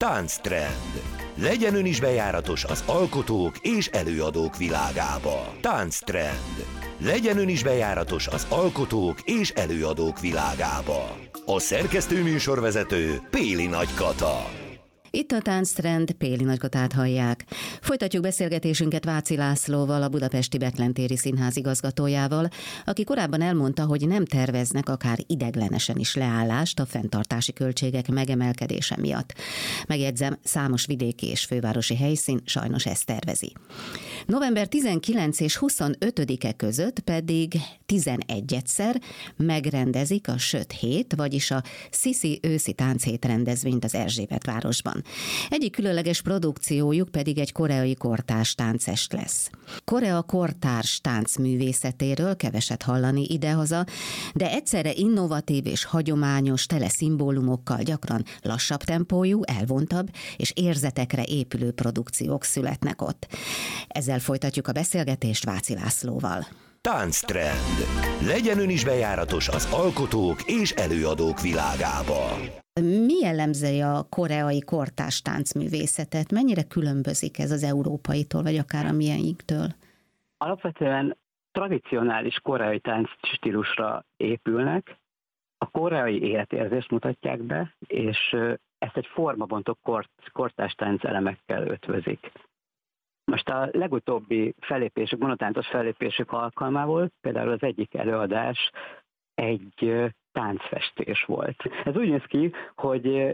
Tánctrend. Legyen ön is bejáratos az alkotók és előadók világába. Tánctrend. Legyen ön is bejáratos az alkotók és előadók világába. A szerkesztő műsorvezető Péli Nagy Kata. Itt a Tánctrend, Péli Nagy Katát hallják. Folytatjuk beszélgetésünket Váci Lászlóval, a budapesti Bethlen téri színház igazgatójával, aki korábban elmondta, hogy nem terveznek akár ideiglenesen is leállást a fenntartási költségek megemelkedése miatt. Megjegyzem, számos vidéki és fővárosi helyszín sajnos ezt tervezi. November 19 és 25-e között pedig 11-szer megrendezik a Söt Hét, vagyis a Sziszi őszi tánchét rendezvényt az Erzsébetvárosban. Egyik különleges produkciójuk pedig egy koreai kortárs táncest lesz. Korea kortárs táncművészetéről keveset hallani idehaza, de egyszerre innovatív és hagyományos, tele szimbólumokkal, gyakran lassabb tempójú, elvontabb és érzetekre épülő produkciók születnek ott. Ezzel folytatjuk a beszélgetést Váci Lászlóval. Tánctrend. Legyen ön is bejáratos az alkotók és előadók világába. Mi jellemzi a koreai kortárs táncművészetet? Mennyire különbözik ez az európaitól, vagy akár a miénktől? Alapvetően tradicionális koreai táncstílusra épülnek, a koreai életérzést mutatják be, és ezt egy formabontó kortárs tánc elemekkel ötvözik. Most a legutóbbi fellépésük, monotáncos fellépésük alkalmából például az egyik előadás egy táncfestés volt. Ez úgy néz ki, hogy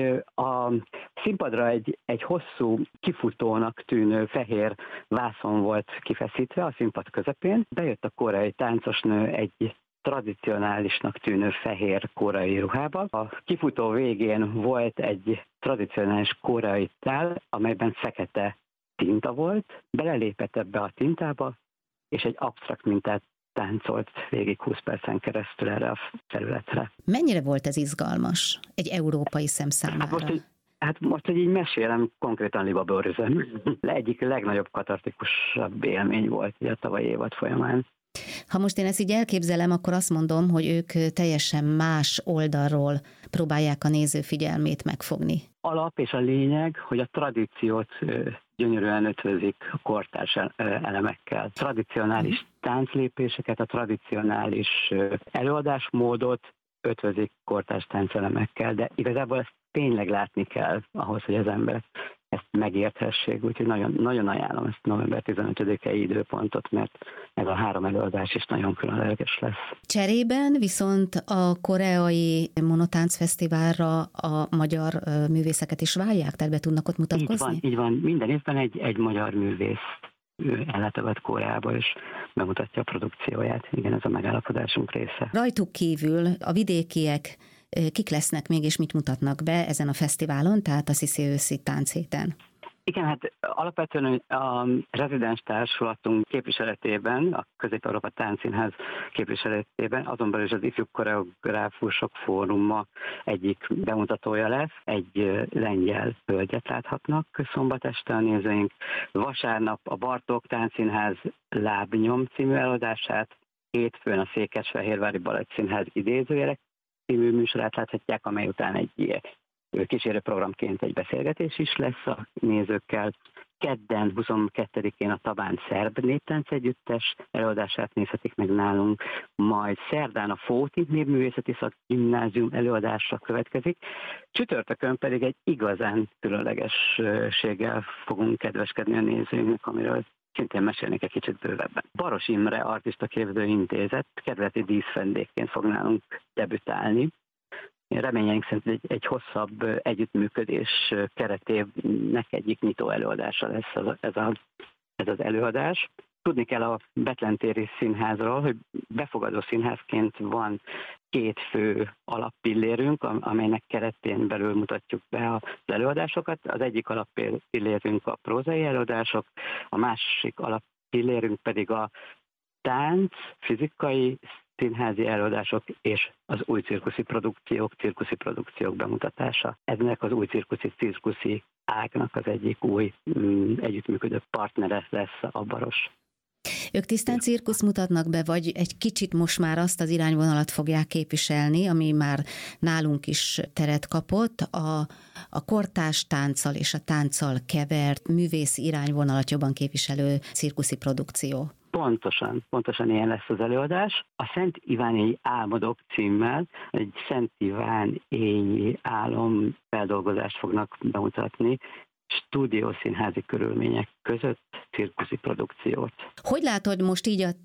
a színpadra egy hosszú, kifutónak tűnő fehér vászon volt kifeszítve a színpad közepén. Bejött a koreai táncosnő egy tradicionálisnak tűnő fehér koreai ruhába. A kifutó végén volt egy tradicionális koreai tál, amelyben fekete tinta volt, belelépett ebbe a tintába, és egy absztrakt mintát táncolt végig 20 percen keresztül erre a felületre. Mennyire volt ez izgalmas egy európai szem számára? Most, hogy így mesélem, konkrétan libaborzom. Egyik legnagyobb katartikusabb élmény volt a tavalyi évad folyamán. Ha most én ezt így elképzelem, akkor azt mondom, hogy ők teljesen más oldalról próbálják a néző figyelmét megfogni. Alap és a lényeg, hogy a tradíciót gyönyörűen ötvözik a kortárs elemekkel. Tradicionális tánclépéseket, a tradicionális előadásmódot ötvözik kortárs táncelemekkel, de igazából ezt tényleg látni kell ahhoz, hogy az emberek ezt megérthessék, úgyhogy nagyon, nagyon ajánlom ezt november 15-i időpontot, mert ez a 3 előadás is nagyon különleges lesz. Cserében viszont a koreai monotáncfesztiválra a magyar művészeket is várják, tehát be tudnak ott mutatkozni? Így van. Minden évben egy magyar művész ellátogat Koreába, és bemutatja a produkcióját. Igen, ez a megállapodásunk része. Rajtuk kívül a vidékiek kik lesznek még, és mit mutatnak be ezen a fesztiválon, tehát a Sziszi őszi tánchéten? Igen, hát alapvetően a rezidens társulatunk képviseletében, a Közép-Európa Táncszínház képviseletében, azon belül is az Ifjú Koreográfusok Fóruma egyik bemutatója lesz. Egy lengyel hölgyet láthatnak szombat este a nézőink. Vasárnap a Bartók Táncszínház Lábnyom című előadását, hétfőn a Székesfehérvári Balettszínház idézőjelek című műsorát láthatják, amely után egy kísérő programként egy beszélgetés is lesz a nézőkkel. Kedden, 22-én a Tabán Szerb Néptánc Együttes előadását nézhetik meg nálunk, majd szerdán a Fóti Népművészeti Szakgimnázium előadása következik, csütörtökön pedig egy igazán különlegességgel fogunk kedveskedni a nézőinknek, amiről szintén mesélnék egy kicsit bővebben. Baros Imre Artista Képző Intézet kedveleti díszvendégként fog nálunk debütálni. Reményeink szerint egy hosszabb együttműködés keretének egyik nyitó előadása lesz ez az előadás. Tudni kell a Bethlen téri színházról, hogy befogadó színházként van 2 fő alappillérünk, amelynek keretén belül mutatjuk be az előadásokat. Az egyik alappillérünk a prózai előadások, a másik alappillérünk pedig a tánc, fizikai, színházi előadások és az új cirkuszi produkciók bemutatása. Ennek az új cirkuszi ágnak az egyik új együttműködő partnere lesz a Baros. Ők tisztán cirkusz mutatnak be, vagy egy kicsit most már azt az irányvonalat fogják képviselni, ami már nálunk is teret kapott, a kortárs tánccal és a tánccal kevert művészi irányvonalat jobban képviselő cirkuszi produkció? Pontosan ilyen lesz az előadás. A Szent Iváni Álmodok címmel egy Szent Iván éjjel álom feldolgozást fognak bemutatni, stúdiószínházi körülmények között cirkuszi produkciót. Hogy látod most így a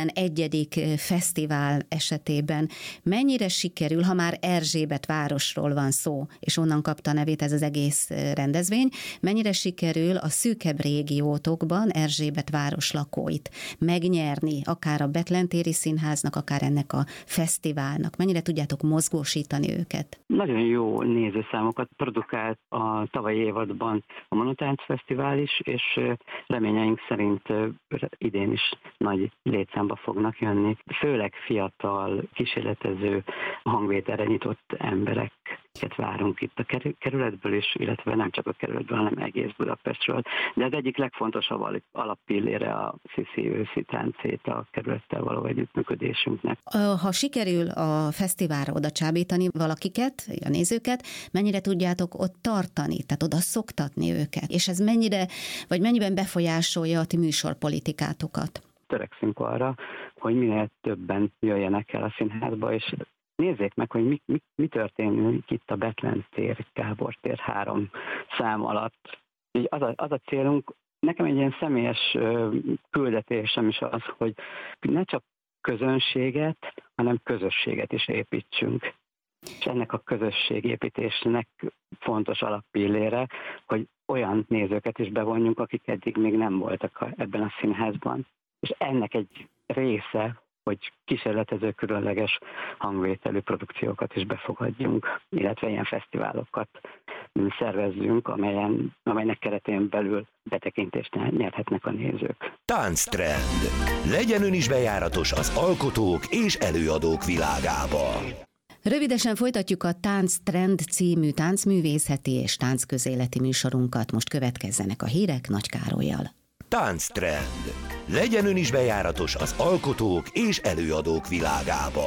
11. fesztivál esetében, mennyire sikerül, ha már Erzsébet városról van szó, és onnan kapta nevét ez az egész rendezvény, mennyire sikerül a szűkebb régiótokban Erzsébet város lakóit megnyerni, akár a Betlen-téri Színháznak, akár ennek a fesztiválnak? Mennyire tudjátok mozgósítani őket? Nagyon jó nézőszámokat produkált a tavalyi évadban a Monotánc Fesztivál is, és reményeink szerint idén is nagy létszámba fognak jönni. Főleg fiatal, kísérletező, hangvételre nyitott embereket várunk itt a kerületből is, illetve nem csak a kerületből, hanem egész Budapestről. De az egyik legfontosabb alappillére a Sziszi őszi táncét a kerülettel való együttműködésünknek. Ha sikerül a fesztiválra oda csábítani valakiket, a nézőket, mennyire tudjátok ott tartani, tehát oda szoktatni őket? És ez mennyiben befolyásolja a ti műsorpolitikátokat? Törekszünk arra, hogy minél többen jöjjenek el a színházba, és nézzék meg, hogy mi történik itt a Betlen tér, Gábor tér 3 szám alatt. Így az a célunk, nekem egy ilyen személyes küldetésem is az, hogy ne csak közönséget, hanem közösséget is építsünk. És ennek a közösségépítésnek fontos alappillére, hogy olyan nézőket is bevonjunk, akik eddig még nem voltak ebben a színházban. És ennek egy része, hogy kísérletező különleges hangvételű produkciókat is befogadjunk, illetve ilyen fesztiválokat szervezzünk, amelynek keretén belül betekintést nyerhetnek a nézők. Tánctrend. Legyen ön is bejáratos az alkotók és előadók világába. Rövidesen folytatjuk a Tánctrend című táncművészeti és táncközéleti műsorunkat. Most következzenek a hírek Nagy Károllyal. Tánctrend. Legyen ön is bejáratos az alkotók és előadók világába.